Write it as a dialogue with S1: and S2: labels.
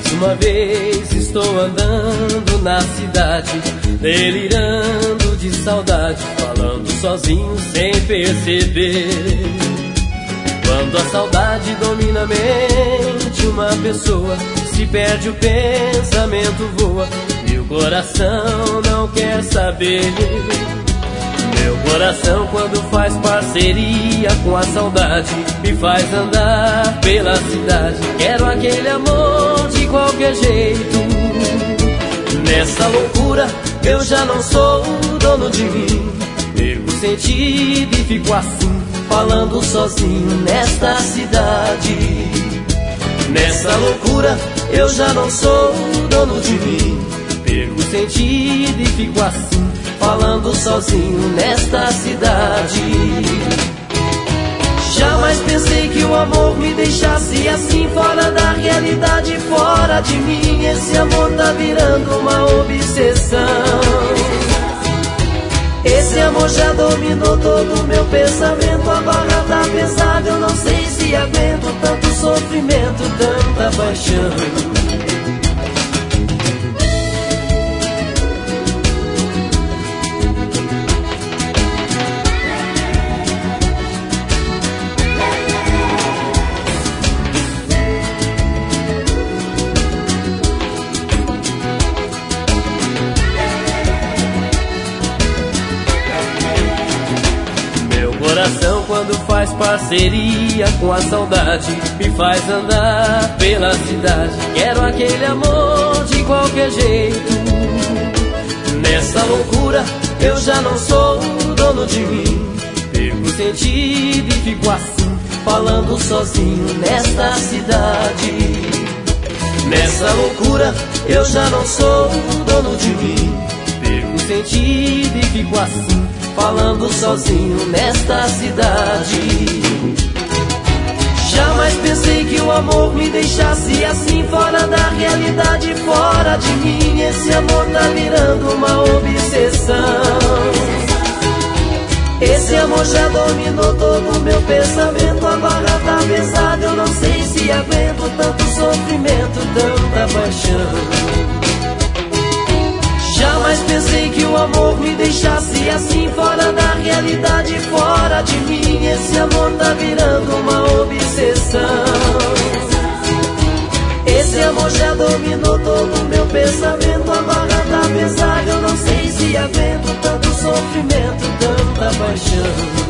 S1: Uma vez estou andando na cidade, delirando de saudade, falando sozinho sem perceber. Quando a saudade domina a mente, uma pessoa se perde, o pensamento voa e o coração não quer saber. Meu coração, quando faz parceria com a saudade, me faz andar pela cidade. Quero aquele amor de qualquer jeito. Nessa loucura eu já não sou dono de mim. Perco o sentido e fico assim, falando sozinho nesta cidade. Nessa loucura eu já não sou dono de mim. Perco o sentido e fico assim, falando sozinho nesta cidade. Jamais pensei que o amor me deixasse assim, fora da realidade, fora de mim. Esse amor tá virando uma obsessão. Esse amor já dominou todo o meu pensamento. A barra tá pesada, eu não sei se aguento tanto sofrimento, tanta paixão. Coração, quando faz parceria com a saudade, me faz andar pela cidade. Quero aquele amor de qualquer jeito. Nessa loucura eu já não sou dono de mim. Perco o sentido e fico assim, falando sozinho nesta cidade. Nessa loucura eu já não sou dono de mim. Perco o sentido e fico assim, falando sozinho nesta cidade. Jamais pensei que o amor me deixasse assim, fora da realidade, fora de mim. Esse amor tá virando uma obsessão. Esse amor já dominou todo o meu pensamento. A barra tá pesada, eu não sei se aguento tanto sofrimento, tanta paixão. Jamais pensei que o amor me deixasse assim, fora da realidade, fora de mim. Esse amor tá virando uma obsessão. Esse amor já dominou todo o meu pensamento. A barra tá pesada, eu não sei se aguento tanto sofrimento, tanta paixão.